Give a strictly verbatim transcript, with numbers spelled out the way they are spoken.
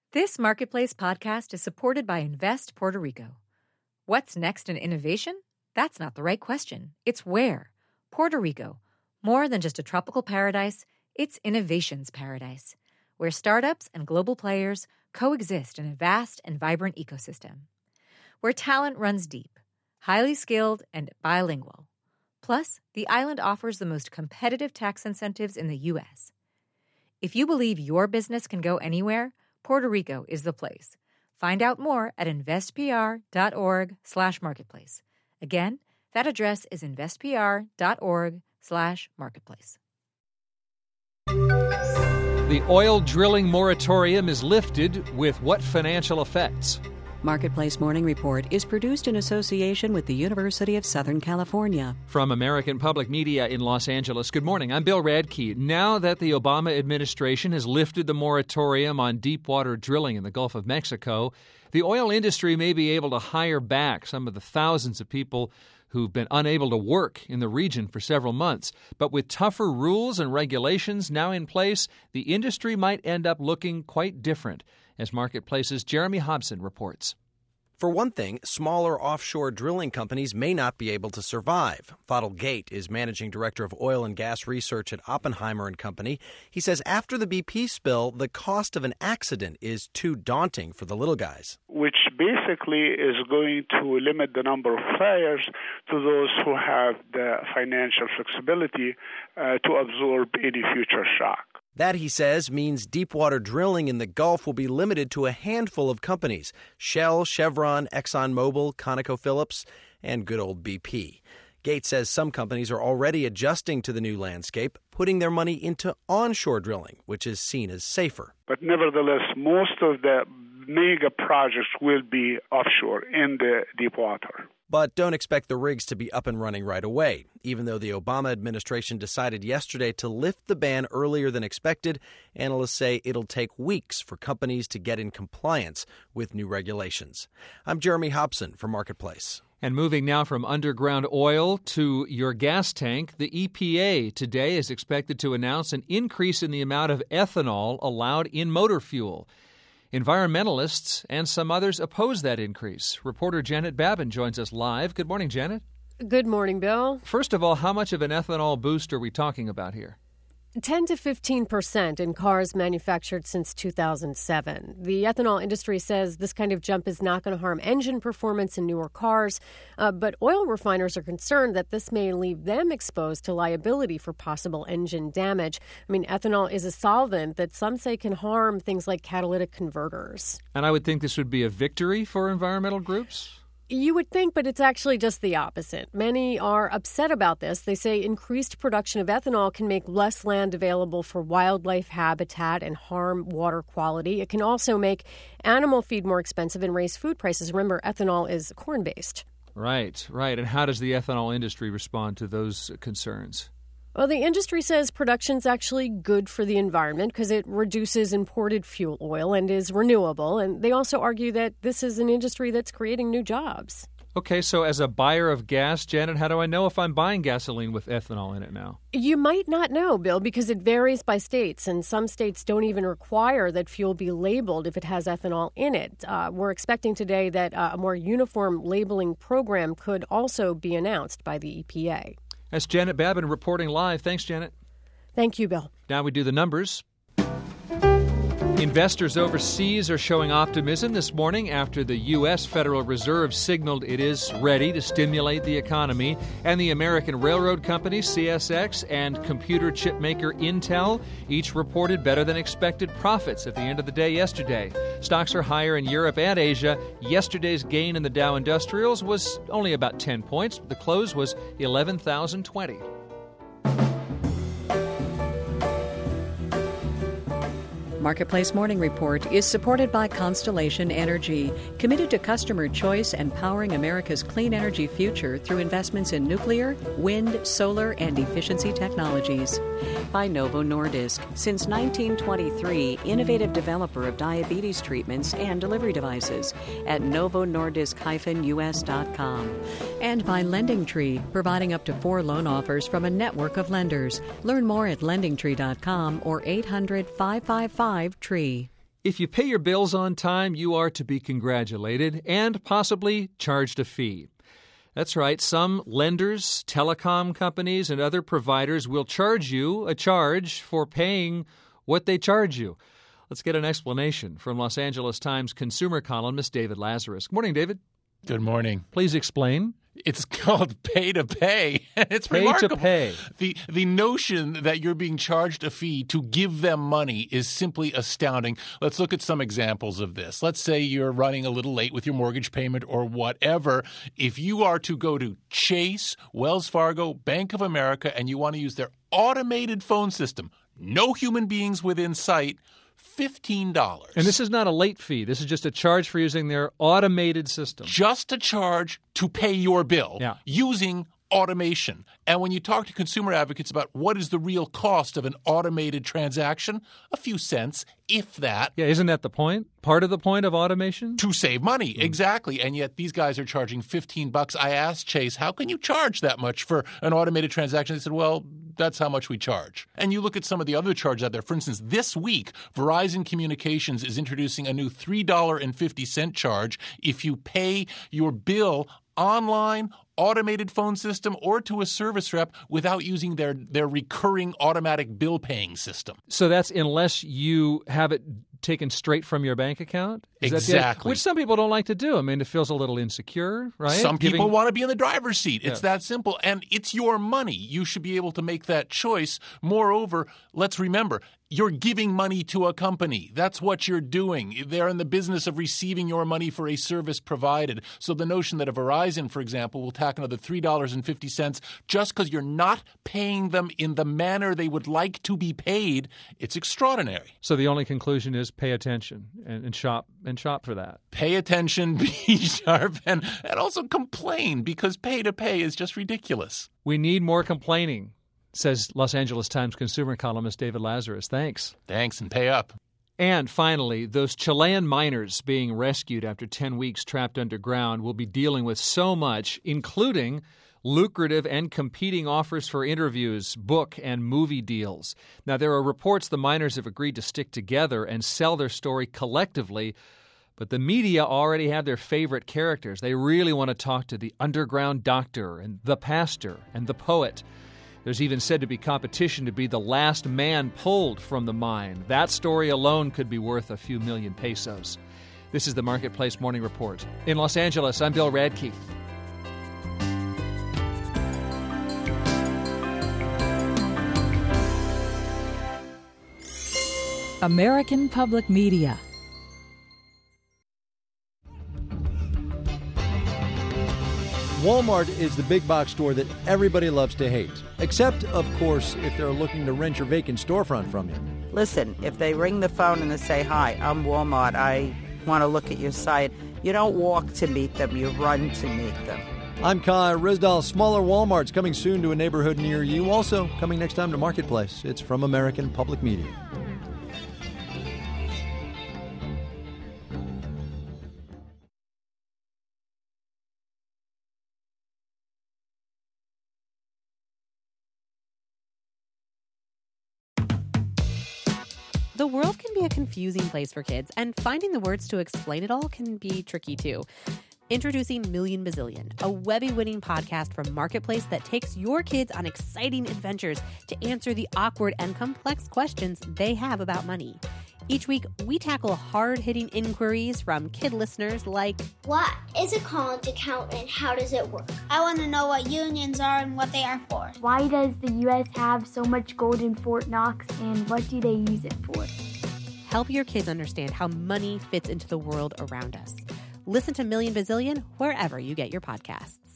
This Marketplace podcast is supported by Invest Puerto Rico. What's next in innovation? That's not the right question. It's where. Puerto Rico. More than just a tropical paradise, it's innovation's paradise, where startups and global players coexist in a vast and vibrant ecosystem. Where talent runs deep, highly skilled, and bilingual. Plus, the island offers the most competitive tax incentives in the U S. If you believe your business can go anywhere, Puerto Rico is the place. Find out more at investpr.org slash marketplace. Again, that address is investpr.org slash marketplace. The oil drilling moratorium is lifted with what financial effects? Marketplace Morning Report is produced in association with the University of Southern California. From American Public Media in Los Angeles, good morning. I'm Bill Radke. Now that the Obama administration has lifted the moratorium on deepwater drilling in the Gulf of Mexico, the oil industry may be able to hire back some of the thousands of people who've been unable to work in the region for several months. But with tougher rules and regulations now in place, the industry might end up looking quite different, as Marketplace's Jeremy Hobson reports. For one thing, smaller offshore drilling companies may not be able to survive. Fadil Gate is managing director of oil and gas research at Oppenheimer and Company. He says after the B P spill, the cost of an accident is too daunting for the little guys. Which basically is going to limit the number of flyers to those who have the financial flexibility uh, to absorb any future shock. That, he says, means deepwater drilling in the Gulf will be limited to a handful of companies: Shell, Chevron, ExxonMobil, ConocoPhillips, and good old B P. Gates says some companies are already adjusting to the new landscape, putting their money into onshore drilling, which is seen as safer. But nevertheless, most of the mega projects will be offshore in the deep water. But don't expect the rigs to be up and running right away. Even though the Obama administration decided yesterday to lift the ban earlier than expected, analysts say it'll take weeks for companies to get in compliance with new regulations. I'm Jeremy Hobson for Marketplace. And moving now from underground oil to your gas tank, the E P A today is expected to announce an increase in the amount of ethanol allowed in motor fuel. Environmentalists and some others oppose that increase. Reporter Janet Babin joins us live. Good morning, Janet. Good morning, Bill. First of all, how much of an ethanol boost are we talking about here? ten to fifteen percent in cars manufactured since two thousand seven. The ethanol industry says this kind of jump is not going to harm engine performance in newer cars, uh, but oil refiners are concerned that this may leave them exposed to liability for possible engine damage. I mean, ethanol is a solvent that some say can harm things like catalytic converters. And I would think this would be a victory for environmental groups? You would think, but it's actually just the opposite. Many are upset about this. They say increased production of ethanol can make less land available for wildlife habitat and harm water quality. It can also make animal feed more expensive and raise food prices. Remember, ethanol is corn-based. Right, right. And how does the ethanol industry respond to those concerns? Well, the industry says production's actually good for the environment because it reduces imported fuel oil and is renewable. And they also argue that this is an industry that's creating new jobs. Okay, so as a buyer of gas, Janet, how do I know if I'm buying gasoline with ethanol in it now? You might not know, Bill, because it varies by states, and some states don't even require that fuel be labeled if it has ethanol in it. Uh, we're expecting today that uh, a more uniform labeling program could also be announced by the E P A. That's Janet Babin reporting live. Thanks, Janet. Thank you, Bill. Now we do the numbers. Investors overseas are showing optimism this morning after the U S. Federal Reserve signaled it is ready to stimulate the economy. And the American railroad company, C S X, and computer chip maker Intel each reported better than expected profits at the end of the day yesterday. Stocks are higher in Europe and Asia. Yesterday's gain in the Dow Industrials was only about ten points. The close was eleven thousand twenty. Marketplace Morning Report is supported by Constellation Energy, committed to customer choice and powering America's clean energy future through investments in nuclear, wind, solar, and efficiency technologies. By Novo Nordisk, since nineteen twenty-three, innovative developer of diabetes treatments and delivery devices at novo nordisk dash u s dot com. And by LendingTree, providing up to four loan offers from a network of lenders. Learn more at lending tree dot com or eight hundred, five five five, T R E E. If you pay your bills on time, you are to be congratulated and possibly charged a fee. That's right. Some lenders, telecom companies, and other providers will charge you a charge for paying what they charge you. Let's get an explanation from Los Angeles Times consumer columnist David Lazarus. Good morning, David. Good morning. Please explain. It's called pay to pay. It's pay remarkable. to pay. The the notion that you're being charged a fee to give them money is simply astounding. Let's look at some examples of this. Let's say you're running a little late with your mortgage payment or whatever. If you are to go to Chase, Wells Fargo, Bank of America, and you want to use their automated phone system, no human beings within sight, fifteen dollars. And this is not a late fee. This is just a charge for using their automated system. Just a charge to pay your bill yeah. using automation. And when you talk to consumer advocates about what is the real cost of an automated transaction, a few cents, if that. Yeah, isn't that the point? Part of the point of automation? To save money, mm. exactly. And yet these guys are charging fifteen bucks. I asked Chase, how can you charge that much for an automated transaction? They said, well, that's how much we charge. And you look at some of the other charges out there. For instance, this week, Verizon Communications is introducing a new three dollars and fifty cents charge if you pay your bill online, automated phone system, or to a service rep without using their, their recurring automatic bill paying system. So that's unless you have it taken straight from your bank account? Is exactly. That which some people don't like to do. I mean, it feels a little insecure, right? Some people Giving... want to be in the driver's seat. It's yeah. that simple. And it's your money. You should be able to make that choice. Moreover, let's remember, you're giving money to a company. That's what you're doing. They're in the business of receiving your money for a service provided. So the notion that a Verizon, for example, will tack another three dollars and fifty cents just because you're not paying them in the manner they would like to be paid, it's extraordinary. So the only conclusion is pay attention and, and shop and shop for that. Pay attention, be sharp, and, and also complain because pay to pay is just ridiculous. We need more complaining, says Los Angeles Times consumer columnist David Lazarus. Thanks. Thanks, and pay up. And finally, those Chilean miners being rescued after ten weeks trapped underground will be dealing with so much, including lucrative and competing offers for interviews, book, and movie deals. Now, there are reports the miners have agreed to stick together and sell their story collectively, but the media already have their favorite characters. They really want to talk to the underground doctor and the pastor and the poet. There's even said to be competition to be the last man pulled from the mine. That story alone could be worth a few million pesos. This is the Marketplace Morning Report. In Los Angeles, I'm Bill Radke. American Public Media. Walmart is the big box store that everybody loves to hate. Except, of course, if they're looking to rent your vacant storefront from you. Listen, if they ring the phone and they say, "Hi, I'm Walmart, I want to look at your site," you don't walk to meet them, you run to meet them. I'm Kai Risdal. Smaller Walmarts coming soon to a neighborhood near you. Also coming next time to Marketplace. It's from American Public Media. The world can be a confusing place for kids, and finding the words to explain it all can be tricky too. Introducing Million Bazillion, a Webby-winning podcast from Marketplace that takes your kids on exciting adventures to answer the awkward and complex questions they have about money. Each week, we tackle hard-hitting inquiries from kid listeners like, what is a college account and how does it work? I want to know what unions are and what they are for. Why does the U S have so much gold in Fort Knox and what do they use it for? Help your kids understand how money fits into the world around us. Listen to Million Bazillion wherever you get your podcasts.